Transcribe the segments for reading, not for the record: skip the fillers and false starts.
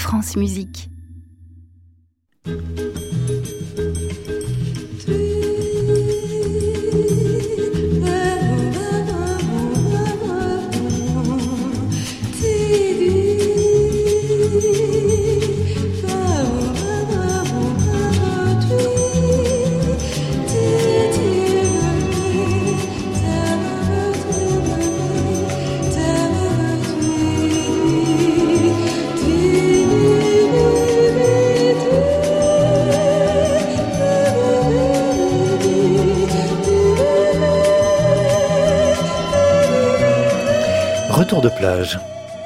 France Musique. Retour de plage.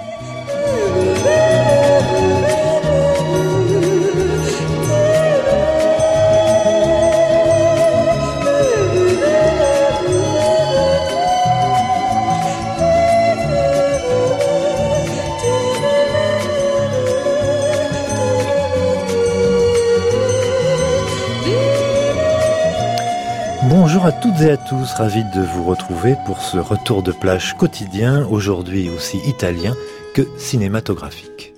Bonjour à toutes et à tous, ravi de vous retrouver pour ce retour de plage quotidien, aujourd'hui aussi italien que cinématographique.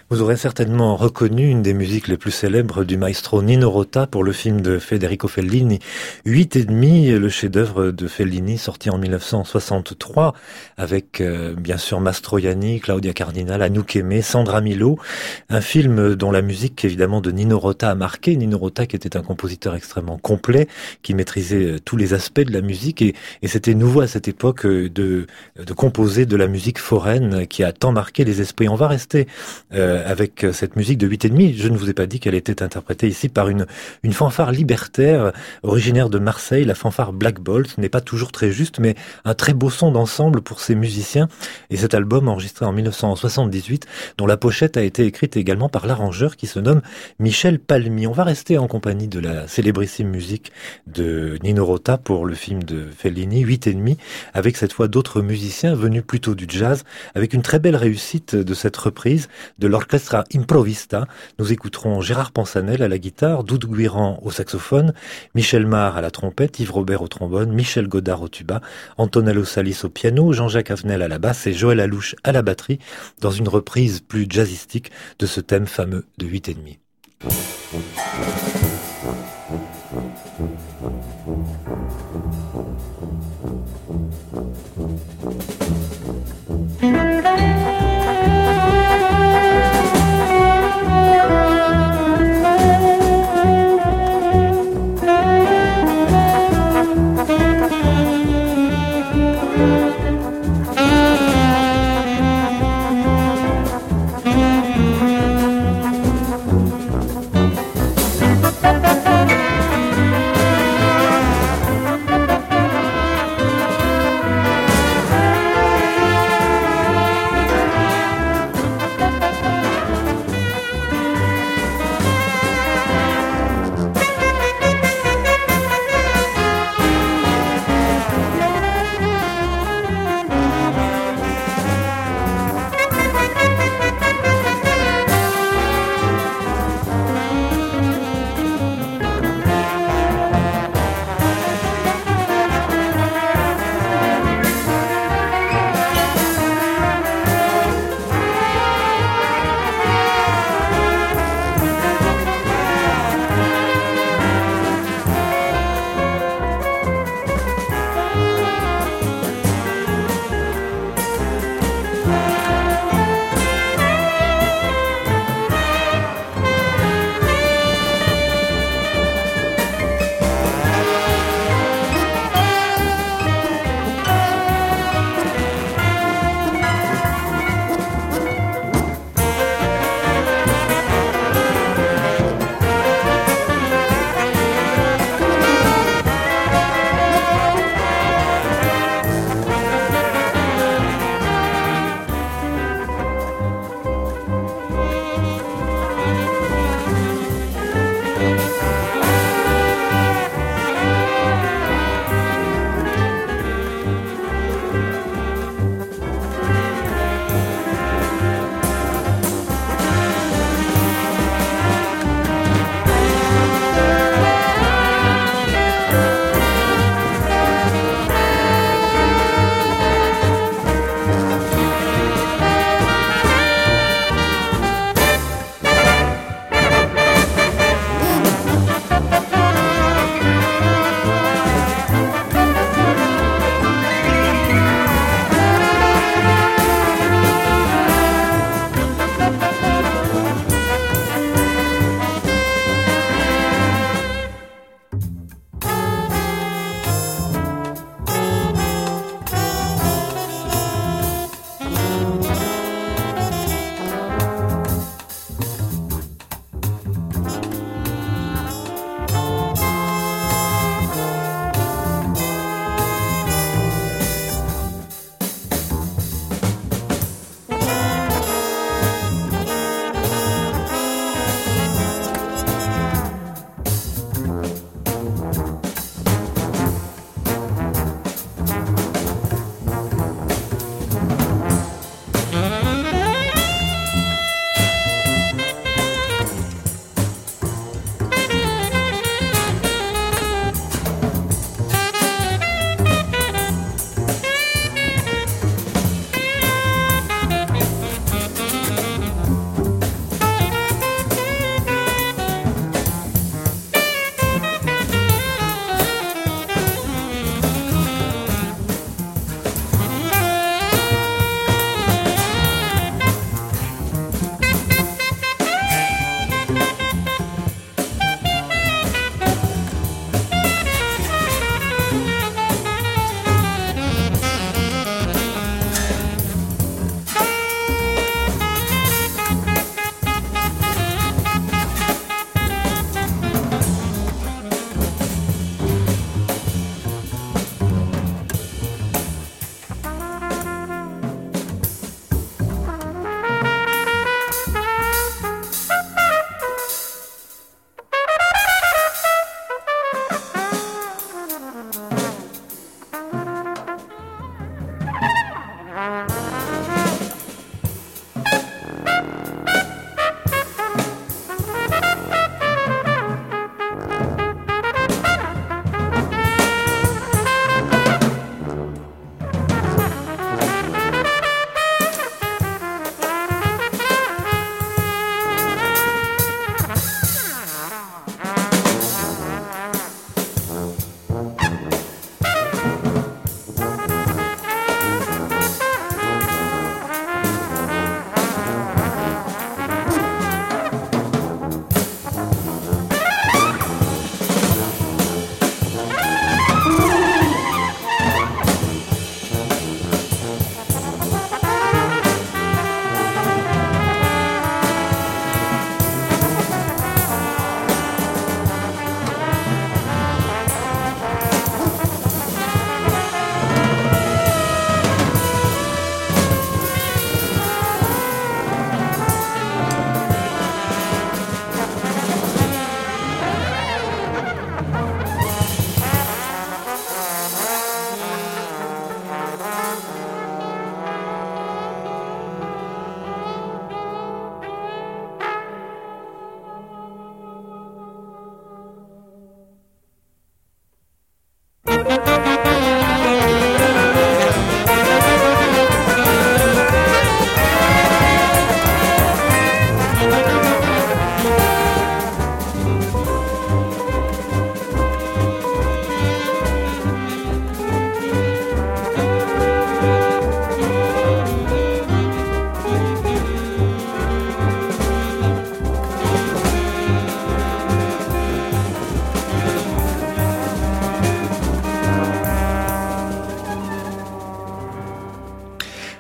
Vous aurez certainement reconnu une des musiques les plus célèbres du maestro Nino Rota pour le film de Federico Fellini, 8,5, le chef-d'œuvre de Fellini sorti en 1963 avec bien sûr Mastroianni, Claudia Cardinal, Anouk Aimée, Sandra Milo, un film dont la musique évidemment de Nino Rota a marqué. Nino Rota qui était un compositeur extrêmement complet, qui maîtrisait tous les aspects de la musique et c'était nouveau à cette époque de composer de la musique foraine qui a tant marqué les esprits. On va rester avec cette musique de 8,5. Je ne vous ai pas dit qu'elle était interprétée ici par une fanfare libertaire originaire de Marseille, la fanfare Black Bolt. Ce n'est pas toujours très juste, mais un très beau son d'ensemble pour ces musiciens. Et cet album, enregistré en 1978, dont la pochette a été écrite également par l'arrangeur qui se nomme Michel Palmi. On va rester en compagnie de la célébrissime musique de Nino Rota pour le film de Fellini, 8,5, avec cette fois d'autres musiciens venus plutôt du jazz, avec une très belle réussite de cette reprise de l'Orchestra Improvista. Nous écouterons Gérard Pansanel à la guitare, Doudou Guiran au saxophone, Michel Mar à la trompette, Yves Robert au trombone, Michel Godard au tuba, Antonello Salis au piano, Jean-Jacques Avenel à la basse et Joël Alouche à la batterie, dans une reprise plus jazzistique de ce thème fameux de 8,5.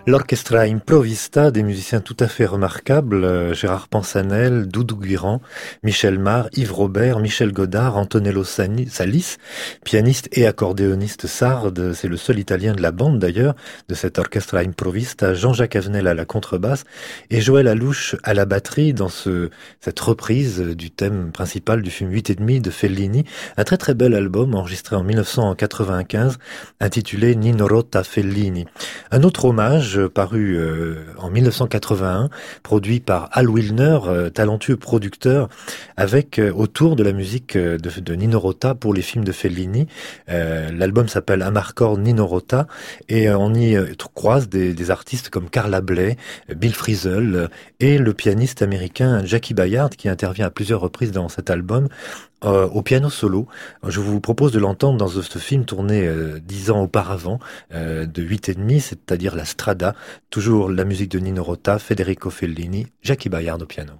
L'Orchestra Improvista, des musiciens tout à fait remarquables, Gérard Pansanel, Doudou Guirand, Michel Mar, Yves Robert, Michel Godard, Antonello Salis, pianiste et accordéoniste sarde, c'est le seul italien de la bande d'ailleurs, de cette Orchestra Improvista, Jean-Jacques Avenel à la contrebasse et Joël Alouche à la batterie dans cette reprise du thème principal du film 8 et demi de Fellini, un très très bel album enregistré en 1995 intitulé Nino Rota Fellini. Un autre hommage paru en 1981, produit par Al Wilner, talentueux producteur, avec autour de la musique de Nino Rota pour les films de Fellini. L'album s'appelle Amarcord Nino Rota et on y croise des artistes comme Carla Bley, Bill Frisell et le pianiste américain Jackie Bayard qui intervient à plusieurs reprises dans cet album. Au piano solo. Je vous propose de l'entendre dans ce film tourné 10 ans auparavant, de 8 et demi, c'est-à-dire la Strada, toujours la musique de Nino Rota, Federico Fellini, Jackie Bayard au piano.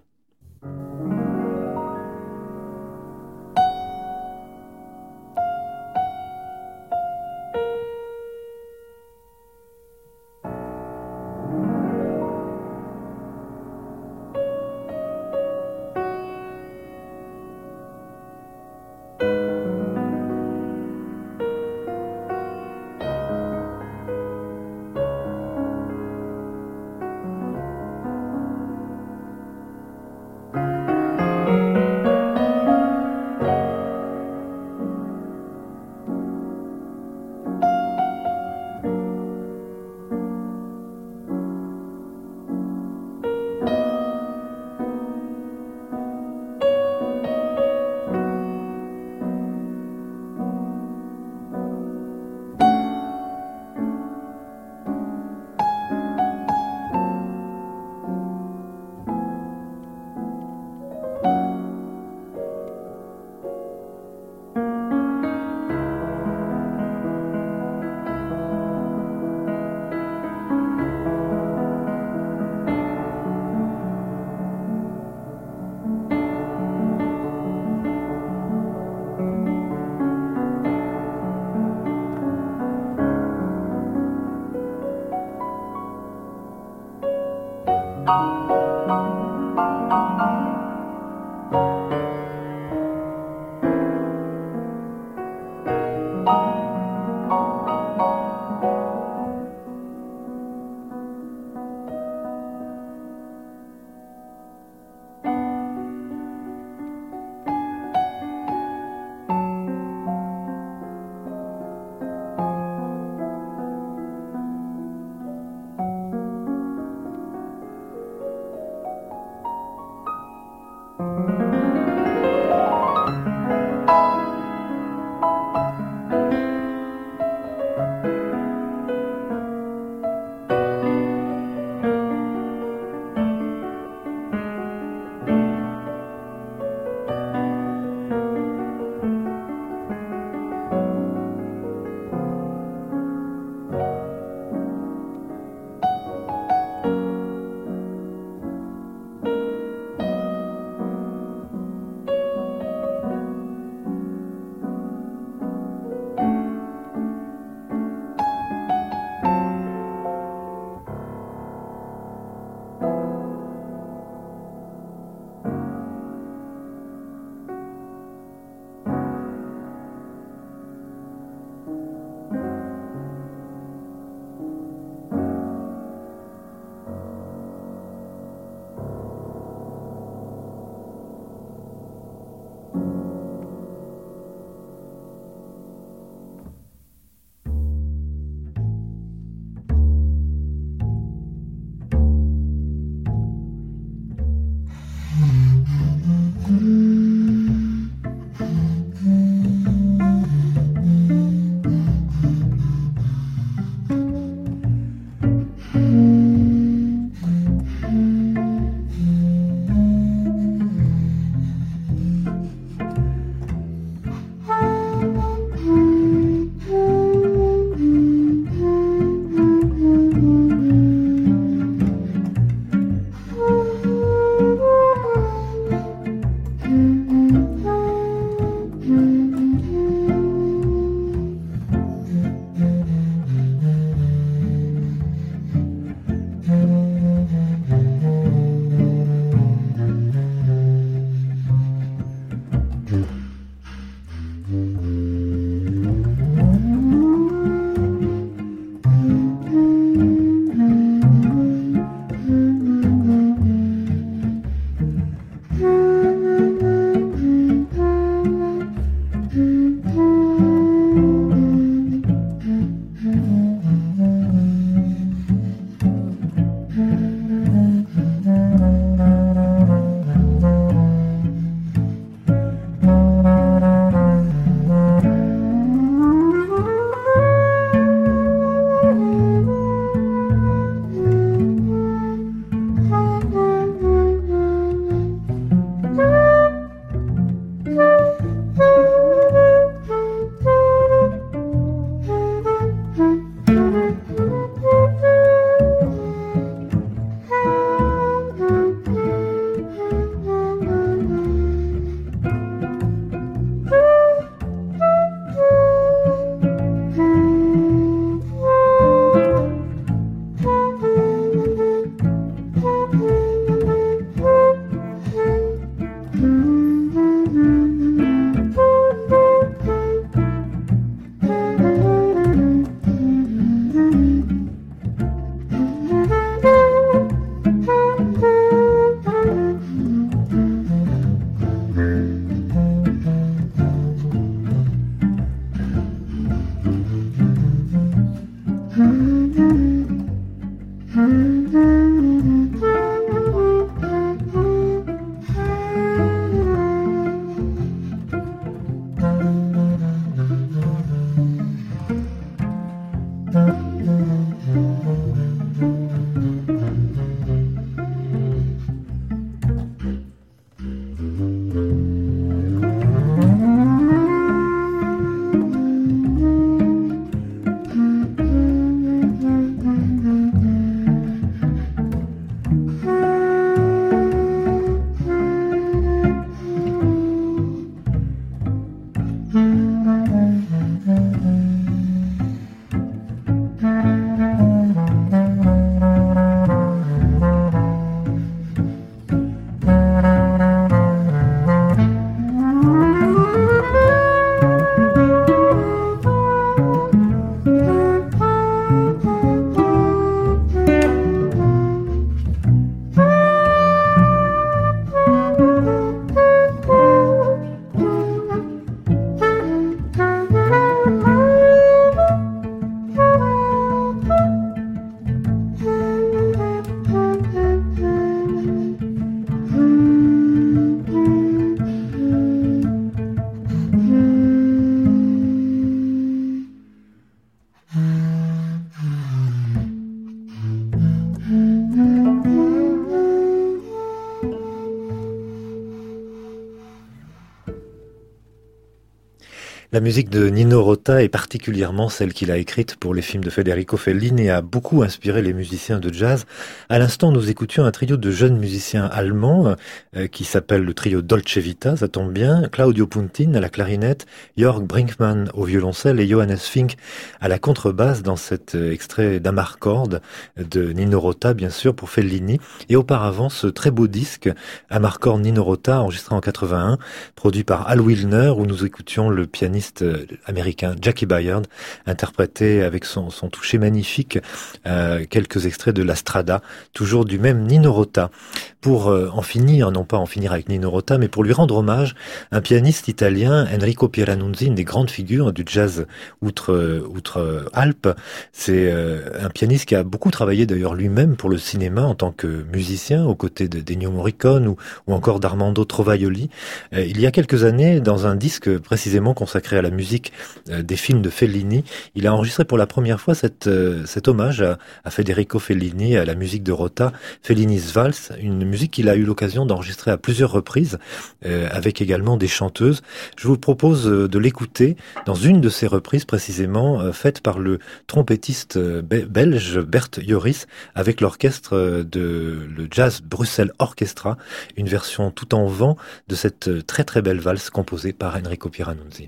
La musique de Nino Rota, et particulièrement celle qu'il a écrite pour les films de Federico Fellini, a beaucoup inspiré les musiciens de jazz. À l'instant, nous écoutions un trio de jeunes musiciens allemands qui s'appelle le trio Dolce Vita, ça tombe bien. Claudio Puntin à la clarinette, Jörg Brinkmann au violoncelle et Johannes Fink à la contrebasse dans cet extrait d'Amarcord de Nino Rota, bien sûr, pour Fellini. Et auparavant, ce très beau disque, Amarcord Nino Rota, enregistré en 81, produit par Al Wilner, où nous écoutions le pianiste américain Jackie Byard interpréter avec son toucher magnifique quelques extraits de La Strada, toujours du même Nino Rota. Pour en finir, non pas en finir avec Nino Rota, mais pour lui rendre hommage, un pianiste italien, Enrico Pieranunzi, une des grandes figures du jazz outre-Alpes. C'est un pianiste qui a beaucoup travaillé d'ailleurs lui-même pour le cinéma en tant que musicien, aux côtés de Ennio Morricone ou encore d'Armando Trovajoli. Il y a quelques années, dans un disque précisément consacré à la musique des films de Fellini, il a enregistré pour la première fois cet hommage à Federico Fellini, à la musique de Rota, Fellini's Valse, une musique qu'il a eu l'occasion d'enregistrer à plusieurs reprises, avec également des chanteuses. Je vous propose de l'écouter dans une de ces reprises précisément, faite par le trompettiste belge Bert Joris, avec l'orchestre de le Jazz Bruxelles Orchestra, une version tout en vent de cette très très belle valse composée par Enrico Pieranunzi.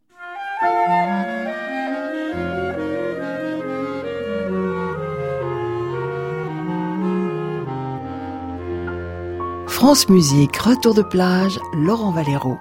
France Musique, retour de plage, Laurent Valero.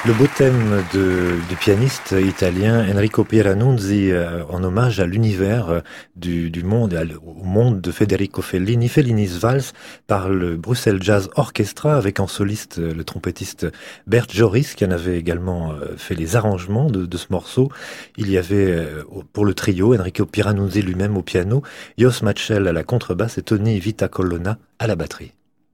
Le beau thème du pianiste italien Enrico Pieranunzi en hommage à l'univers du monde, au monde de Federico Fellini. Fellini's Valse par le Bruxelles Jazz Orchestra avec en soliste le trompettiste Bert Joris qui en avait également fait les arrangements de ce morceau. Il y avait pour le trio Enrico Pieranunzi lui-même au piano, Jos Matchel à la contrebasse et Tony Vitacolonna à la batterie.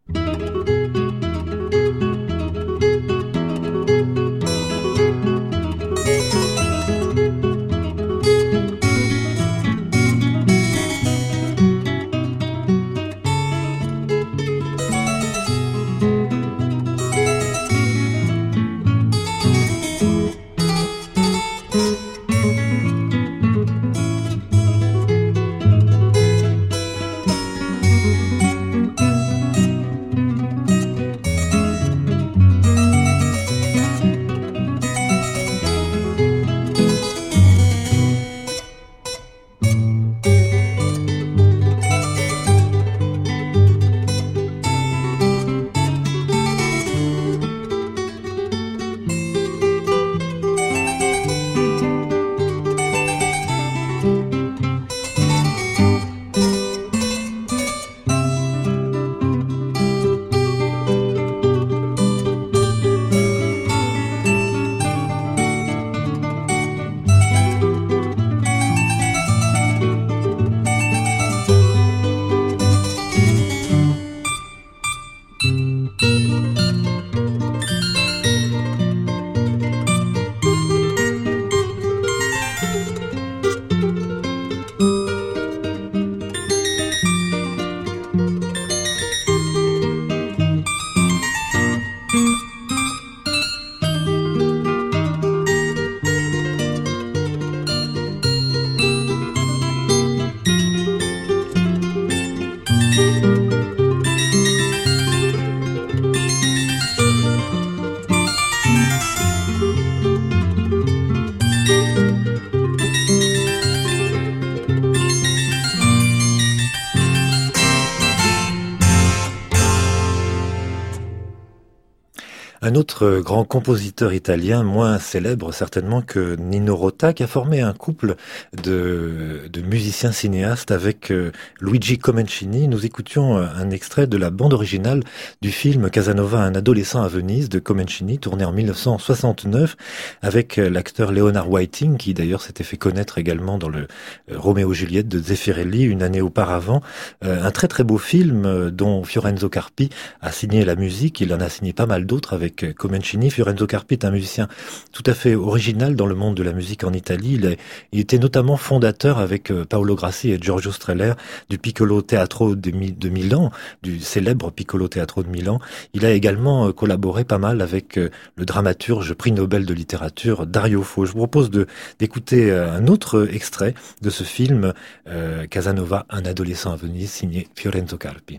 Un autre grand compositeur italien, moins célèbre certainement que Nino Rota, qui a formé un couple de musiciens cinéastes avec Luigi Comencini. Nous écoutions un extrait de la bande originale du film Casanova, un adolescent à Venise de Comencini, tourné en 1969 avec l'acteur Leonard Whiting, qui d'ailleurs s'était fait connaître également dans le Roméo et Juliette de Zeffirelli une année auparavant. Un très très beau film dont Fiorenzo Carpi a signé la musique. Il en a signé pas mal d'autres avec Comencini. Fiorenzo Carpi est un musicien tout à fait original dans le monde de la musique en Italie. Il était notamment fondateur avec Paolo Grassi et Giorgio Strehler du Piccolo Teatro de Milan, du célèbre Piccolo Teatro de Milan. Il a également collaboré pas mal avec le dramaturge prix Nobel de littérature Dario Fo. Je vous propose d'écouter un autre extrait de ce film Casanova, un adolescent à Venise, signé Fiorenzo Carpi.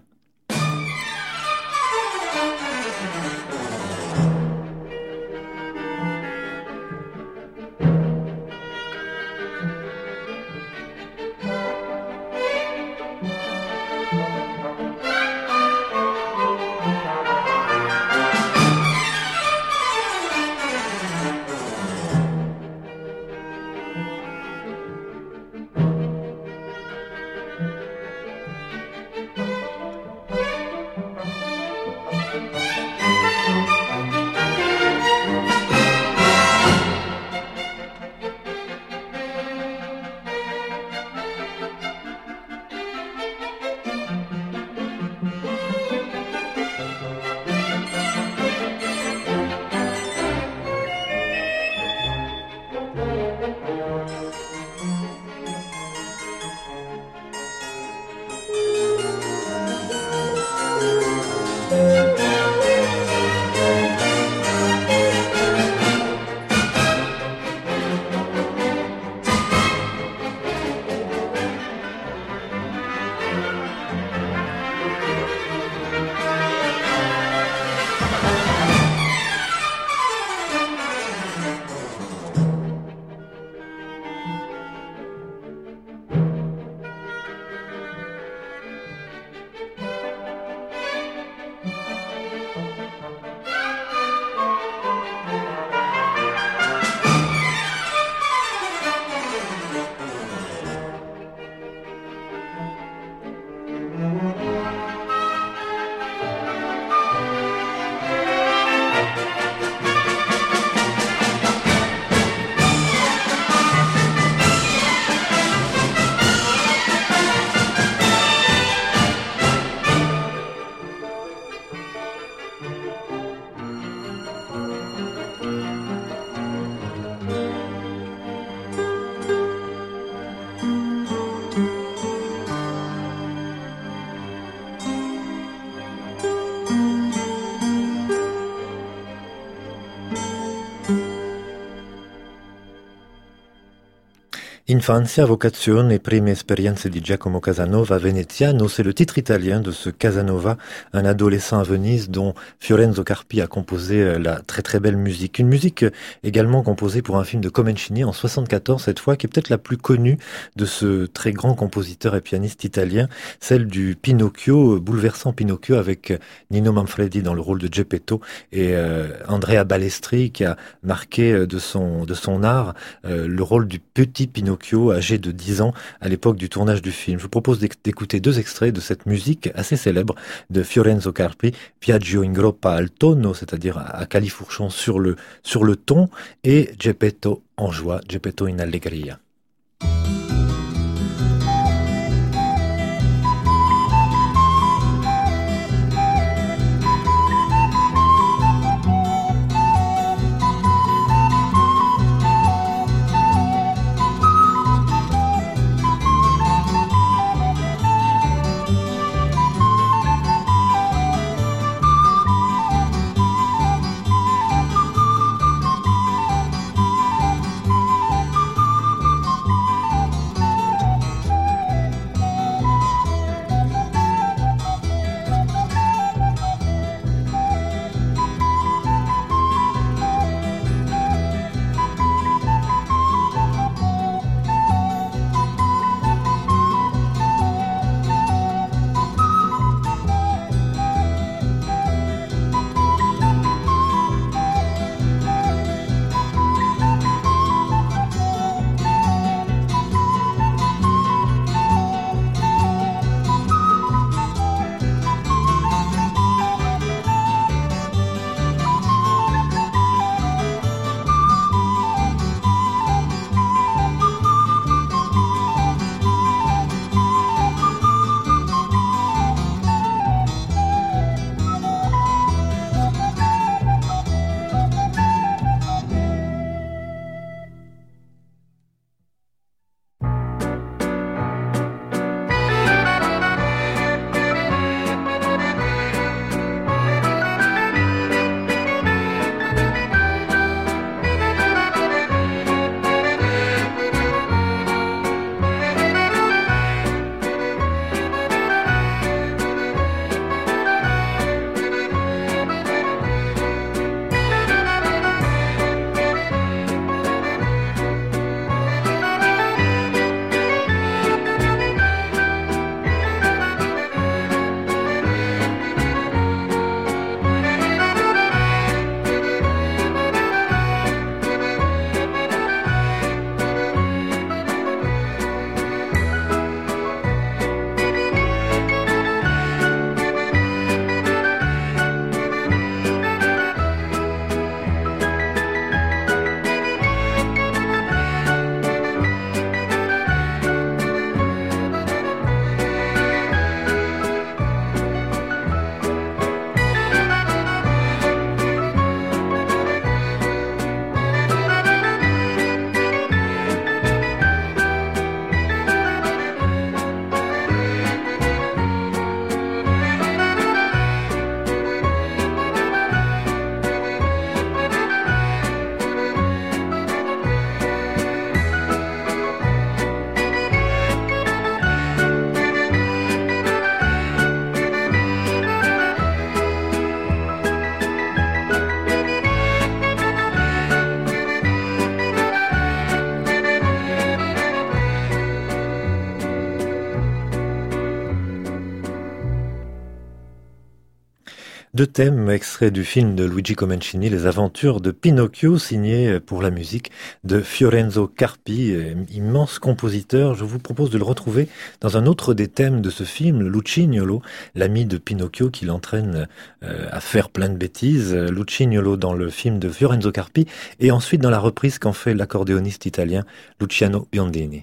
Infanzia, vocazione e prime esperienze di Giacomo Casanova veneziano, c'est le titre italien de ce Casanova, un adolescent à Venise dont Fiorenzo Carpi a composé la très très belle musique. Une musique également composée pour un film de Comencini en 74 cette fois, qui est peut-être la plus connue de ce très grand compositeur et pianiste italien, celle du Pinocchio, bouleversant Pinocchio avec Nino Manfredi dans le rôle de Geppetto et Andrea Balestri qui a marqué de son art le rôle du petit Pinocchio âgé de 10 ans à l'époque du tournage du film. Je vous propose d'écouter deux extraits de cette musique assez célèbre de Fiorenzo Carpi, Viaggio in groppa al tono, c'est-à-dire à califourchon sur le ton, et Geppetto en joie, Geppetto in allegria. Deux thèmes extraits du film de Luigi Comencini, Les aventures de Pinocchio, signé pour la musique de Fiorenzo Carpi, immense compositeur. Je vous propose de le retrouver dans un autre des thèmes de ce film, Lucignolo, l'ami de Pinocchio qui l'entraîne à faire plein de bêtises. Lucignolo dans le film de Fiorenzo Carpi et ensuite dans la reprise qu'en fait l'accordéoniste italien Luciano Biondini.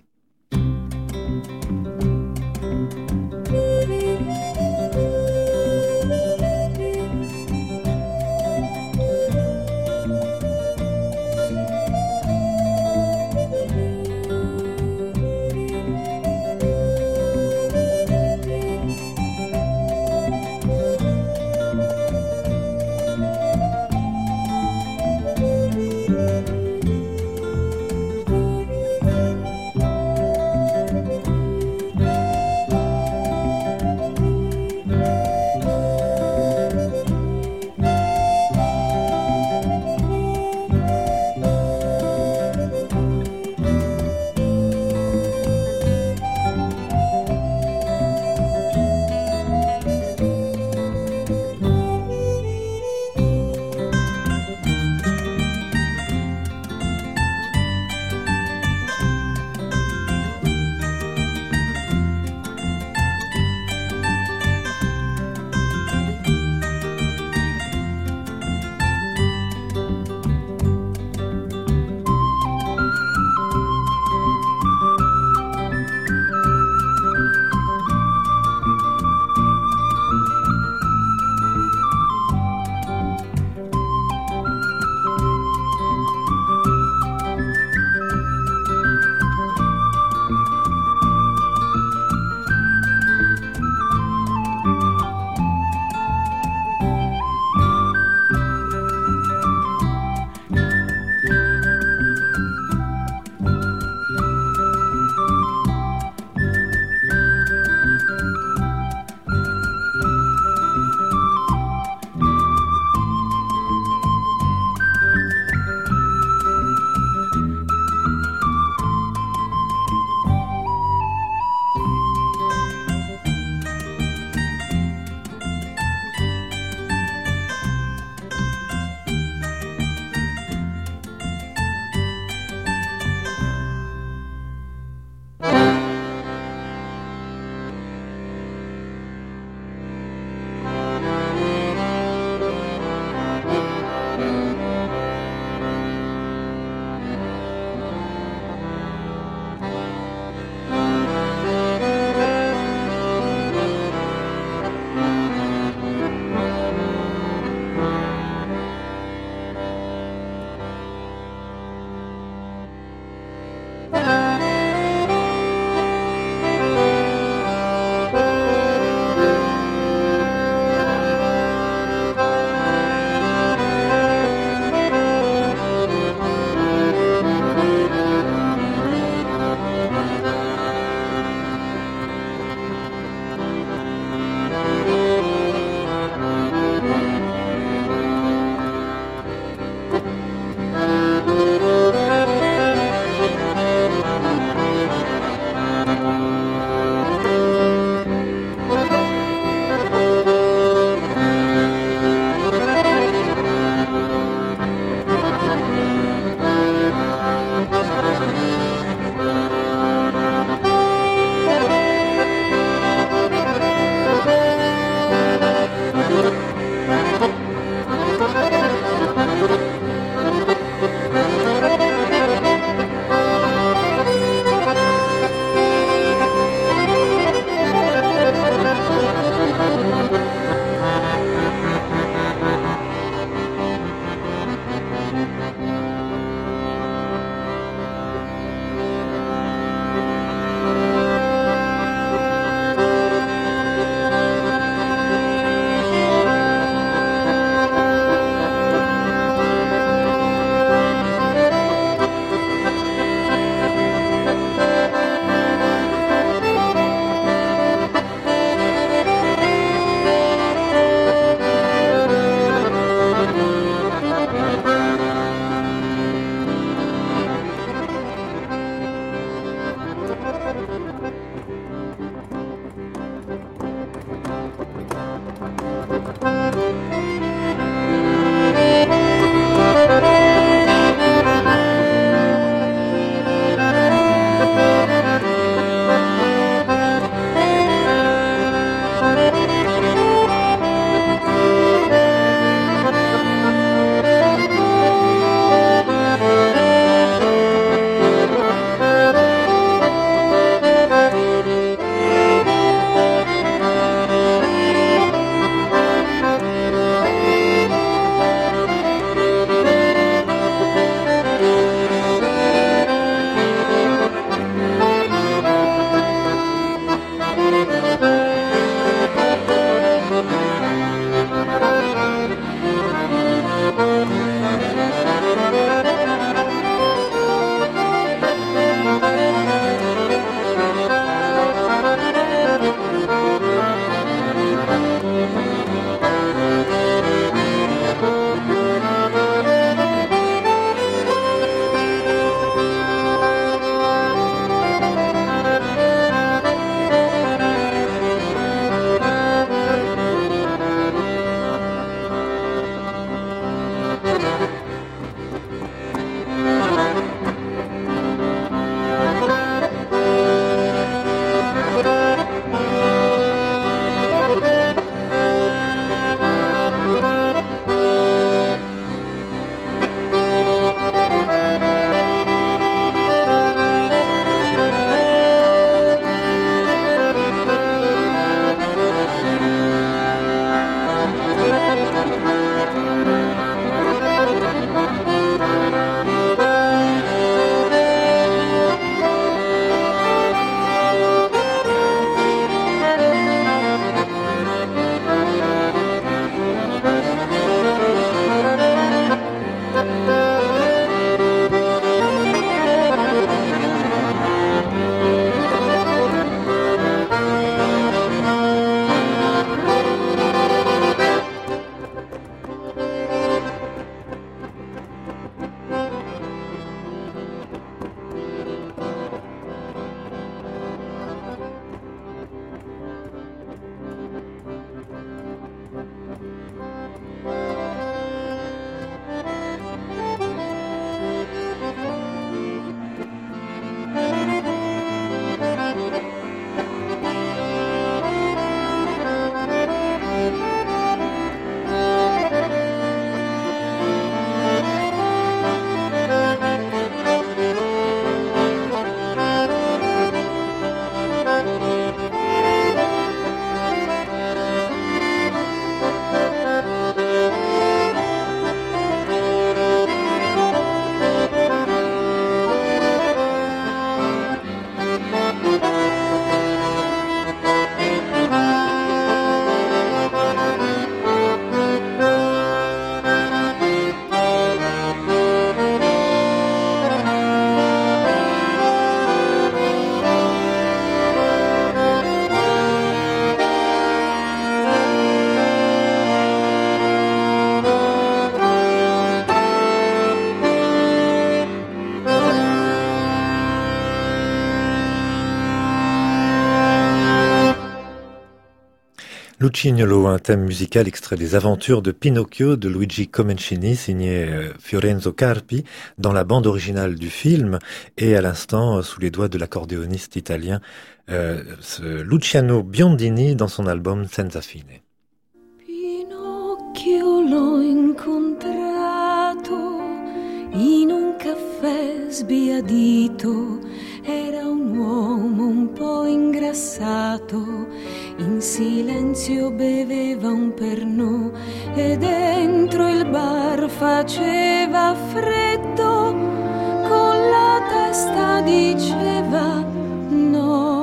Lucignolo, un thème musical extrait des aventures de Pinocchio de Luigi Comencini, signé Fiorenzo Carpi, dans la bande originale du film, et à l'instant, sous les doigts de l'accordéoniste italien Luciano Biondini dans son album Senza Fine. Pinocchio l'ho incontrato in un caffè sbiadito, era un uomo un po' ingrassato, in silenzio beveva un pernod e dentro il bar faceva freddo, con la testa diceva no.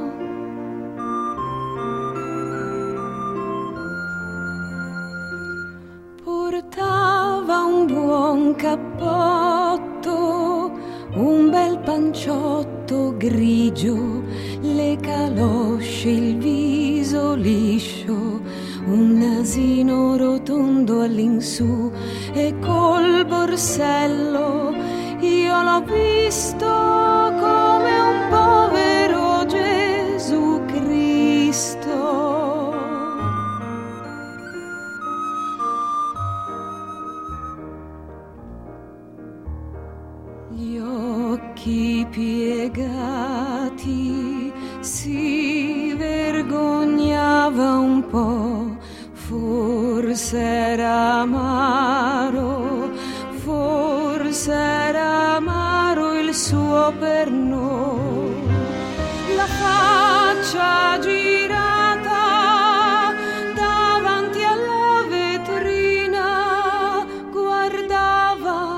Portava un buon cappotto, un bel panciotto grigio, le calosce, il viso liscio, un nasino rotondo all'insù e col borsello io l'ho visto come un povero Gesù Cristo. Gli occhi piegati, si vergognava un po', forse era amaro, forse era amaro il suo pernod. La faccia girata davanti alla vetrina, guardava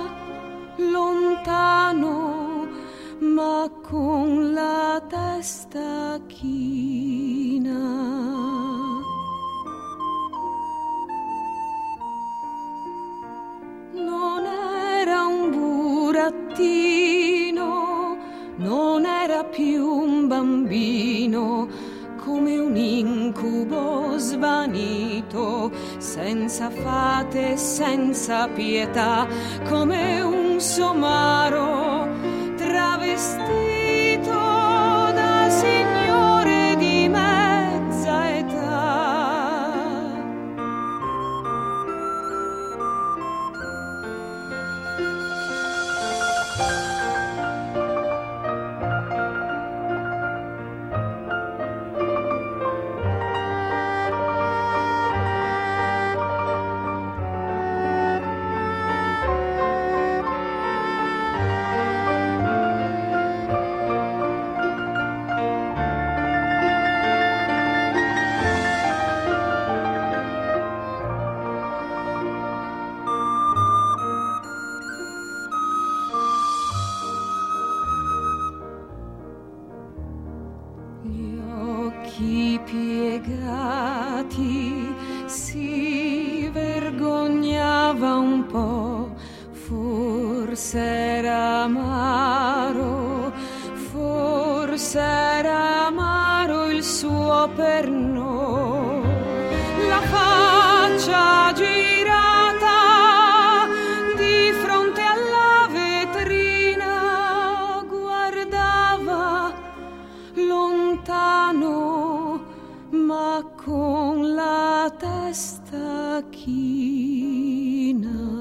lontano ma con la testa china. Non era un burattino, non era più un bambino, come un incubo svanito, senza fate, senza pietà, come un somaro travestito da signore di mezza età. Piegati, si vergognava un po', forse era amaro, forse era amaro il suo pernod. La faccia girata di fronte alla vetrina, guardava lontano ma con la testa china.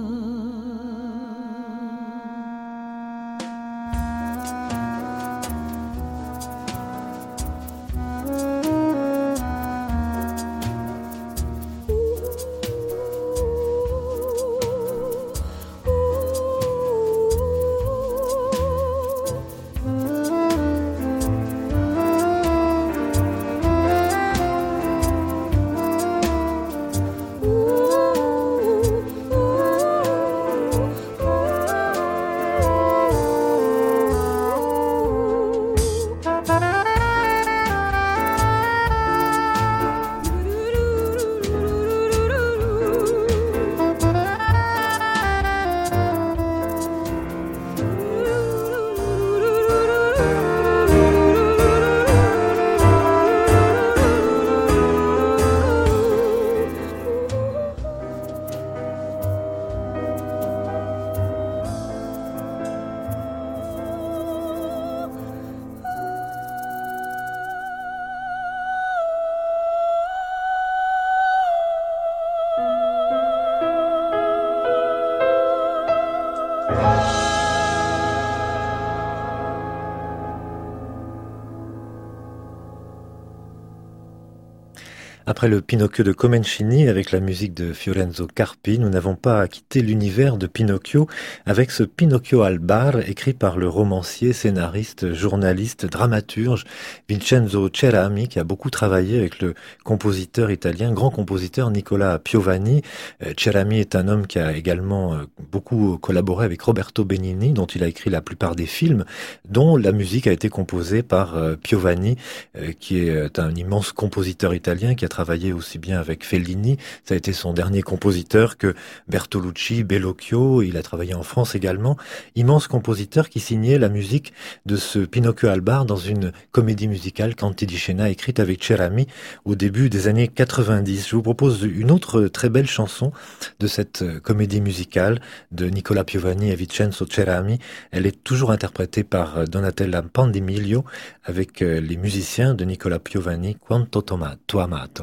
Après le Pinocchio de Comencini avec la musique de Fiorenzo Carpi, nous n'avons pas quitté l'univers de Pinocchio avec ce Pinocchio al bar écrit par le romancier, scénariste, journaliste, dramaturge Vincenzo Cerami qui a beaucoup travaillé avec le compositeur italien, grand compositeur Nicola Piovani. Cerami est un homme qui a également beaucoup collaboré avec Roberto Benigni dont il a écrit la plupart des films, dont la musique a été composée par Piovani qui est un immense compositeur italien qui a travaillé aussi bien avec Fellini, ça a été son dernier compositeur, que Bertolucci, Bellocchio, il a travaillé en France également, immense compositeur qui signait la musique de ce Pinocchio al bar dans une comédie musicale Canti di Scena écrite avec Cerami au début des années 90. Je vous propose une autre très belle chanson de cette comédie musicale de Nicola Piovani et Vincenzo Cerami. Elle est toujours interprétée par Donatella Pandimiglio avec les musiciens de Nicola Piovani, Quanto t'ho amato.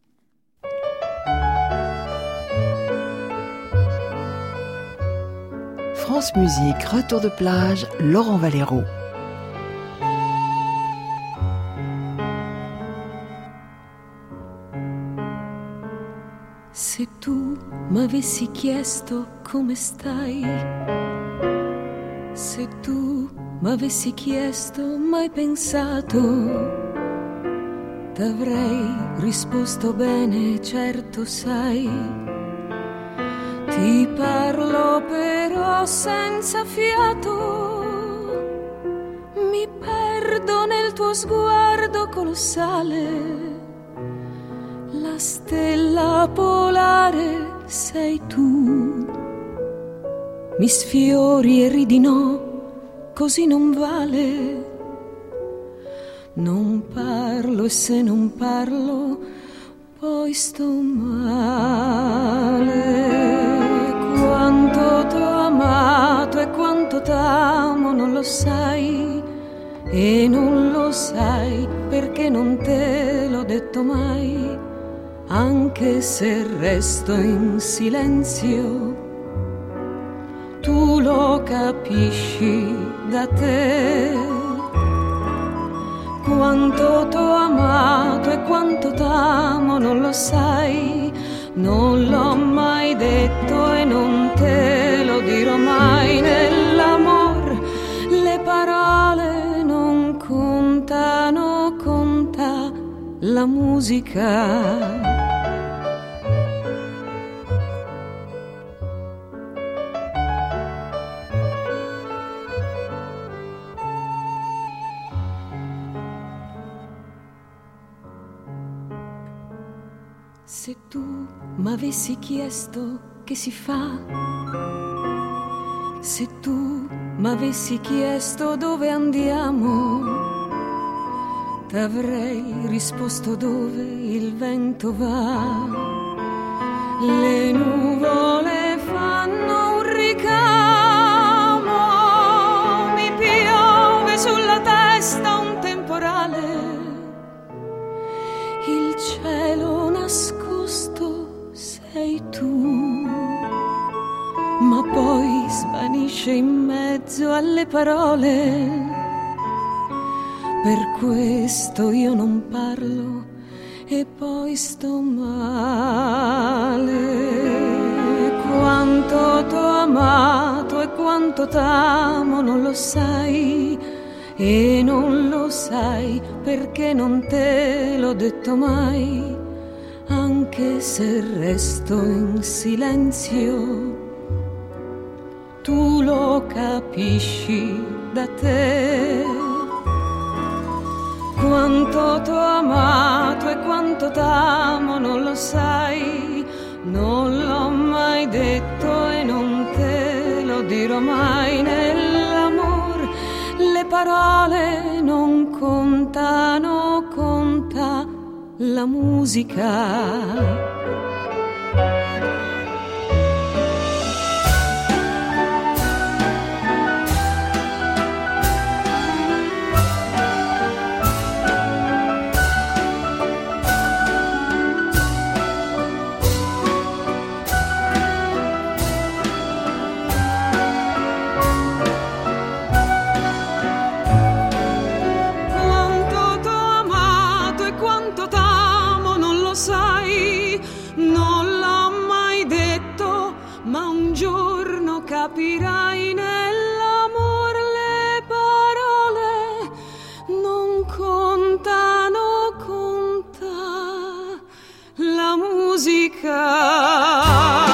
France Musique, retour de plage, Laurent Valero. Se tu m'avessi chiesto come stai, se tu m'avessi chiesto mai pensato, t'avrei risposto bene, certo sai. Ti parlo però senza fiato, mi perdo nel tuo sguardo colossale, la stella polare sei tu. Mi sfiori e ridi no, così non vale. Non parlo e se non parlo poi sto male. Quanto t'ho amato e quanto t'amo non lo sai, e non lo sai perché non te l'ho detto mai, anche se resto in silenzio, tu lo capisci da te. Quanto t'ho amato e quanto t'amo non lo sai, non l'ho mai detto e non te lo dirò mai. Nell'amor le parole non contano, conta la musica. Se tu m'avessi chiesto che si fa, se tu m'avessi chiesto dove andiamo, t'avrei risposto dove il vento va. Le nuvole fanno un ricamo, mi piove sulla testa un temporale, il cielo nascosto sei tu, ma poi svanisce in mezzo alle parole. Per questo io non parlo e poi sto male. Quanto t'ho amato e quanto t'amo non lo sai, e non lo sai perché non te l'ho detto mai, anche se resto in silenzio, tu lo capisci da te. Quanto t'ho amato e quanto t'amo non lo sai, non l'ho mai detto e non te lo dirò mai. Nell'amor le parole non contano, conta la musica. Quanto t'ho amato e quanto t'amo non lo sai. non l'ha mai detto, ma un giorno capirai nell'amore le parole non contano, conta la musica.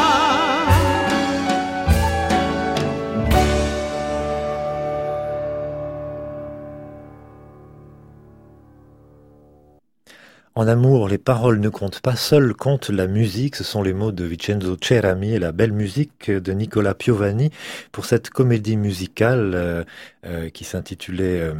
En amour, les paroles ne comptent pas, seul compte la musique. Ce sont les mots de Vincenzo Cerami et la belle musique de Nicola Piovani pour cette comédie musicale qui s'intitulait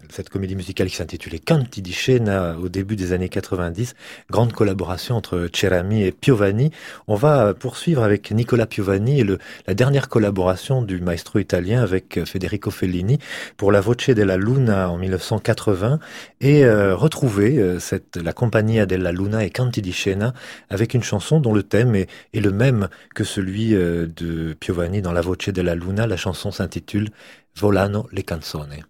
Canti di Scena au début des années 90. Grande collaboration entre Cerami et Piovani. On va poursuivre avec Nicola Piovani et la dernière collaboration du maestro italien avec Federico Fellini pour La Voce della Luna en 1980 et retrouver la Compagnia della Luna et Canti di Scena avec une chanson dont le thème est le même que celui de Piovani dans La Voce della Luna. La chanson s'intitule Volano le canzone.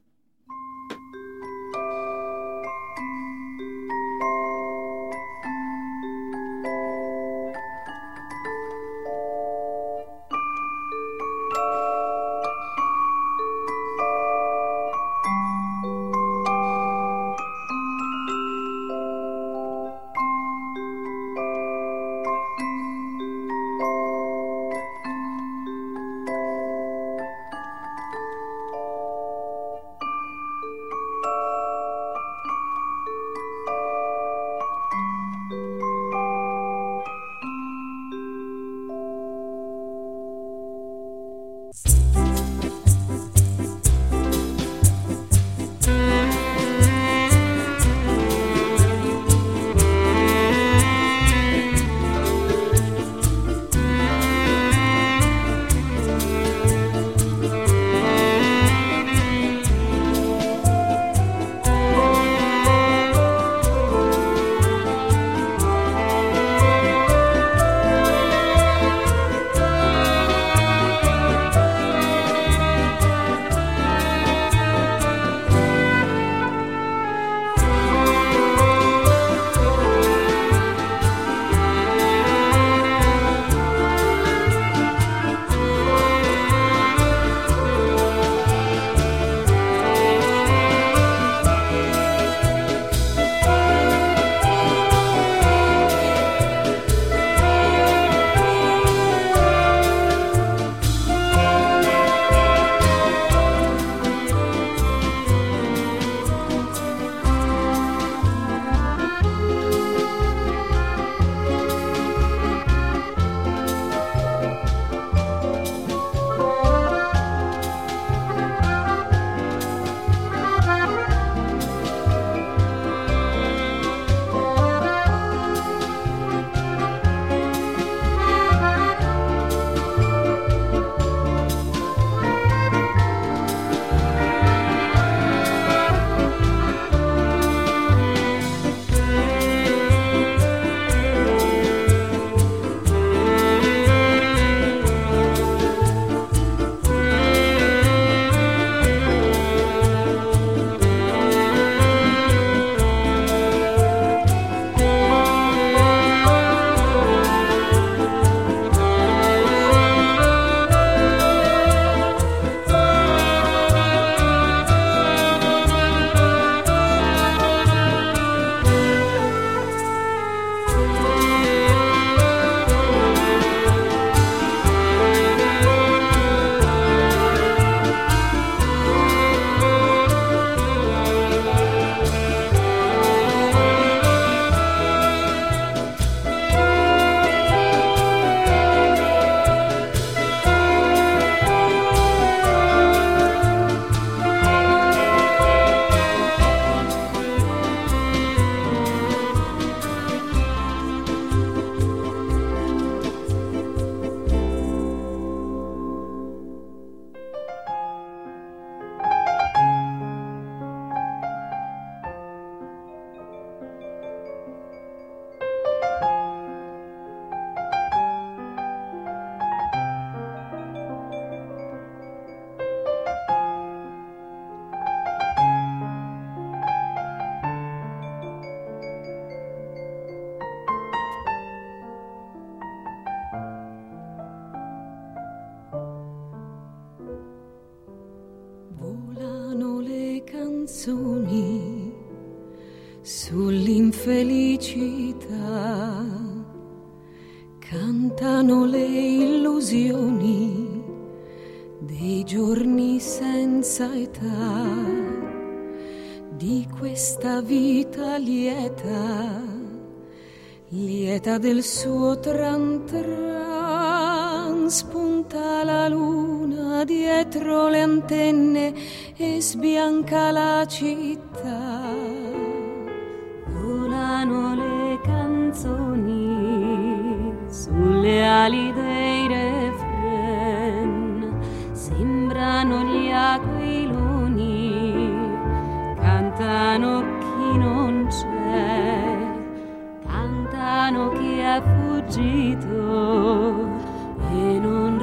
canzoni sull'infelicità, cantano le illusioni dei giorni senza età, di questa vita lieta, lieta del suo tran tran. Spunta la luna dietro le antenne e sbianca la città. Volano le canzoni sulle ali dei refren, sembrano gli aquiloni, cantano chi non c'è, cantano chi è fuggito e non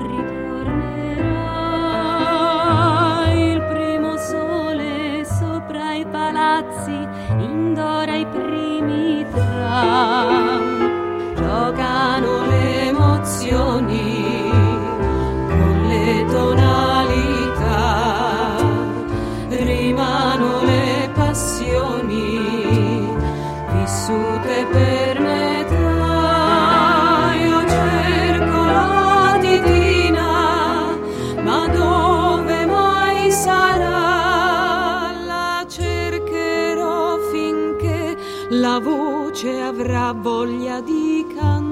ritornerà. Il primo sole sopra i palazzi indora i primi tram, giocano le emozioni con le tonalità, rimano le passioni vissute per metà. Io cerco la divina, ma dove mai sarà? La cercherò finché la voce avrà voglia di cantare.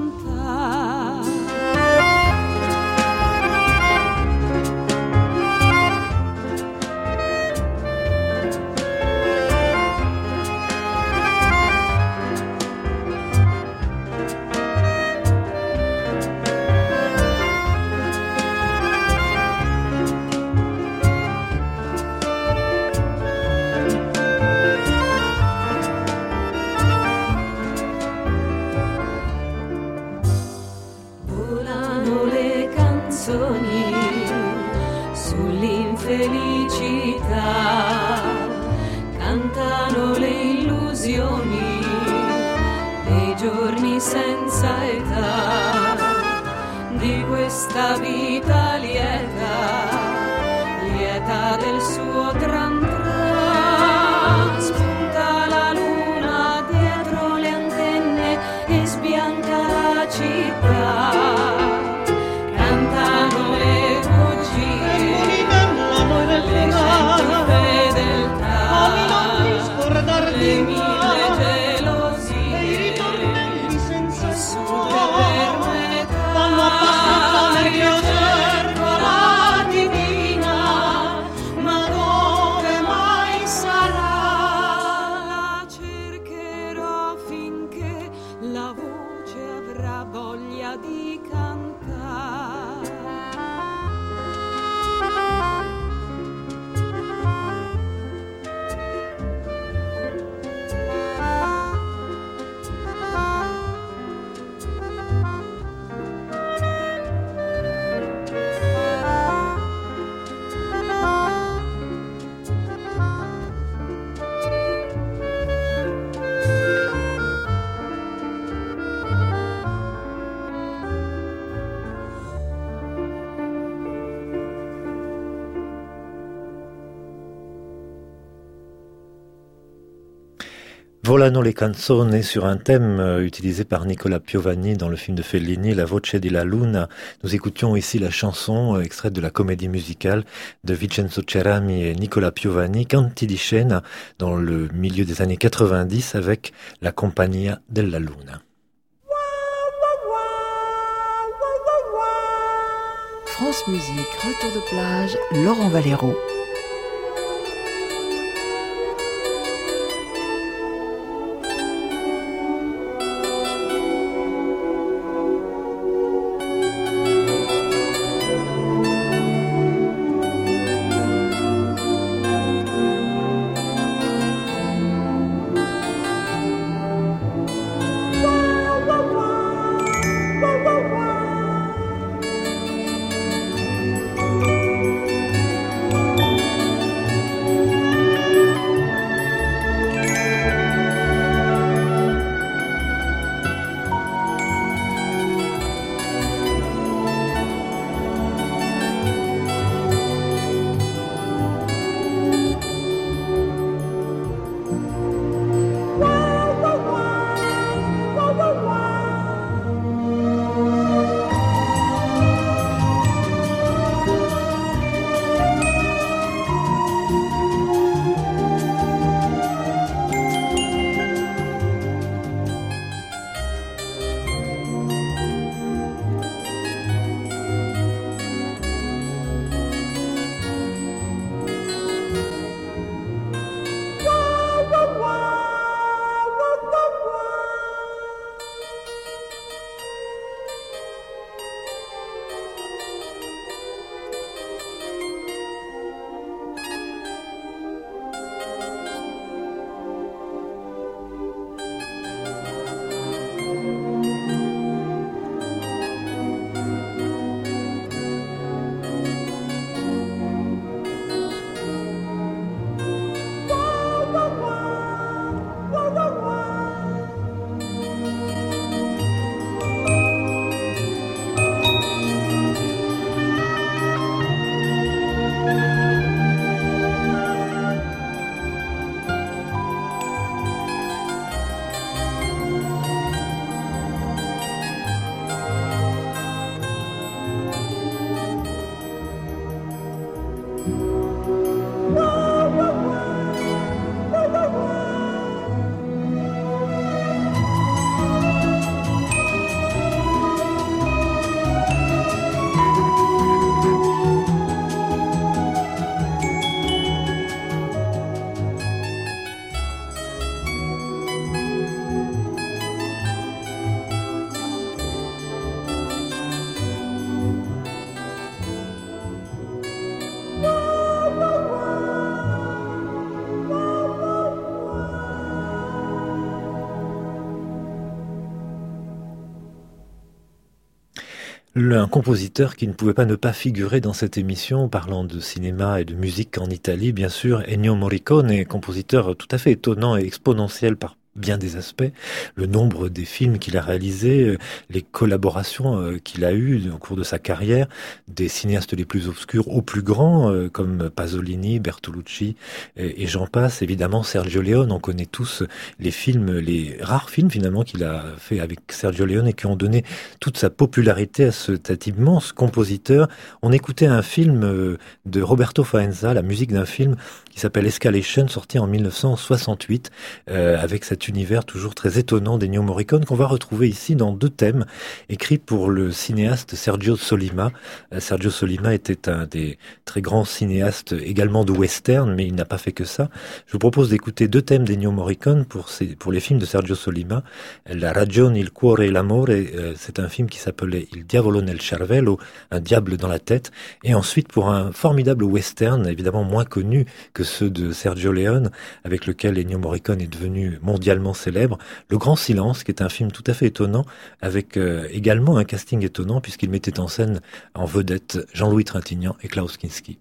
Sull'infelicità, cantano le illusioni dei giorni senza età, di questa vita lieta, lieta del suo tran tran. Spunta la luna dietro le antenne e sbianca la città. Cantano le bugie, le cento fedeltà, le mille gelosie, vissute per metà. Io cerco la divina, ma dove mai sarà? La cercherò finché la voce avrà voglia di cantare. Volano le canzoni sur un thème utilisé par Nicola Piovani dans le film de Fellini, La voce di la luna. Nous écoutions ici la chanson extraite de la comédie musicale de Vincenzo Cerami et Nicola Piovani, Canti di scena, dans le milieu des années 90 avec la Compagnia della Luna. France Musique, retour de plage, Laurent Valero. Un compositeur qui ne pouvait pas ne pas figurer dans cette émission, parlant de cinéma et de musique en Italie, bien sûr, Ennio Morricone, compositeur tout à fait étonnant et exponentiel par bien des aspects, le nombre des films qu'il a réalisés, les collaborations qu'il a eues au cours de sa carrière, des cinéastes les plus obscurs aux plus grands, comme Pasolini, Bertolucci et j'en passe. Évidemment, Sergio Leone, on connaît tous les films, les rares films finalement qu'il a fait avec Sergio Leone et qui ont donné toute sa popularité à cet immense compositeur. On écoutait un film de Roberto Faenza, la musique d'un film qui s'appelle Escalation, sorti en 1968, avec cet univers toujours très étonnant d'Ennio Morricone qu'on va retrouver ici dans 2 thèmes écrits pour le cinéaste Sergio Solima. Sergio Solima était un des très grands cinéastes également de western, mais il n'a pas fait que ça. Je vous propose d'écouter 2 thèmes d'Ennio Morricone pour les films de Sergio Solima. La ragione, il cuore e l'amore, c'est un film qui s'appelait Il diavolo nel cervello, un diable dans la tête. Et ensuite pour un formidable western, évidemment moins connu que ceux de Sergio Leone, avec lequel Ennio Morricone est devenu mondialement célèbre, Le Grand Silence, qui est un film tout à fait étonnant, avec également un casting étonnant, puisqu'il mettait en scène en vedette Jean-Louis Trintignant et Klaus Kinski.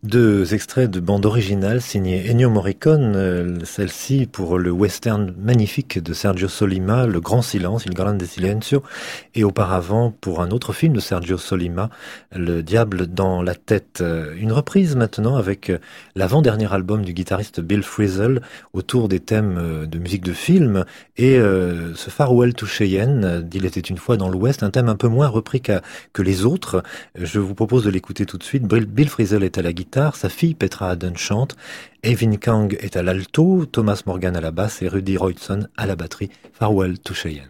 Deux extraits de bande originale signée Ennio Morricone, celle-ci pour le western magnifique de Sergio Solima, Le Grand Silence, Il Grande Silenzio, et auparavant pour un autre film de Sergio Solima, Le Diable dans la tête. Une reprise maintenant avec l'avant-dernier album du guitariste Bill Frisell autour des thèmes de musique de film et ce Farewell to Cheyenne d'Il était une fois dans l'Ouest, un thème un peu moins repris que les autres. Je vous propose de l'écouter tout de suite. Bill Frisell est à la guitare, sa fille Petra Haden chante, Evin Kang est à l'alto, Thomas Morgan à la basse et Rudy Reutzen à la batterie. Farewell to Cheyenne.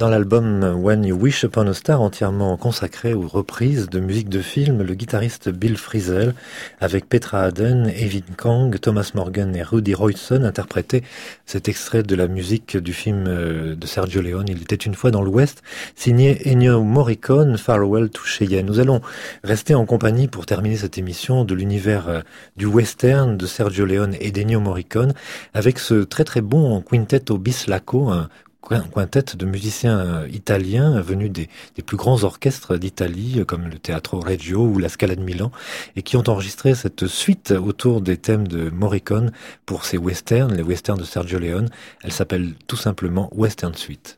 Dans l'album When You Wish Upon a Star, entièrement consacré aux reprises de musique de film, le guitariste Bill Frisell, avec Petra Haden, Evin Kang, Thomas Morgan et Rudy Royston, interprétaient cet extrait de la musique du film de Sergio Leone, Il était une fois dans l'Ouest, signé Ennio Morricone, Farewell to Cheyenne. Nous allons rester en compagnie pour terminer cette émission de l'univers du western de Sergio Leone et d'Ennio Morricone, avec ce très très bon Quintetto Bislacco, un quintet de musiciens italiens venus des plus grands orchestres d'Italie, comme le Teatro Regio ou la Scala de Milan, et qui ont enregistré cette suite autour des thèmes de Morricone pour ces westerns, les westerns de Sergio Leone. Elle s'appelle tout simplement Western Suite.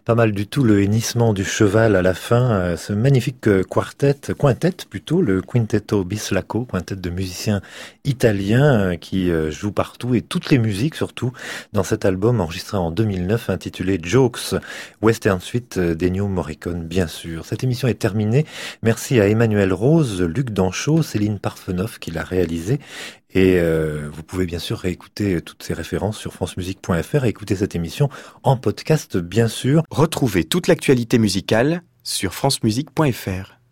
Pas mal du tout le hennissement du cheval à la fin, ce magnifique quintet plutôt, le Quintetto Bislacco, quintet de musiciens italiens qui jouent partout et toutes les musiques surtout dans cet album enregistré en 2009 intitulé Jokes, Western Suite d'Ennio Morricone bien sûr. Cette émission est terminée. Merci à Emmanuel Rose, Luc Danchot, Céline Parfenoff qui l'a réalisé. Et vous pouvez bien sûr réécouter toutes ces références sur francemusique.fr et écouter cette émission en podcast bien sûr. Retrouvez toute l'actualité musicale sur francemusique.fr.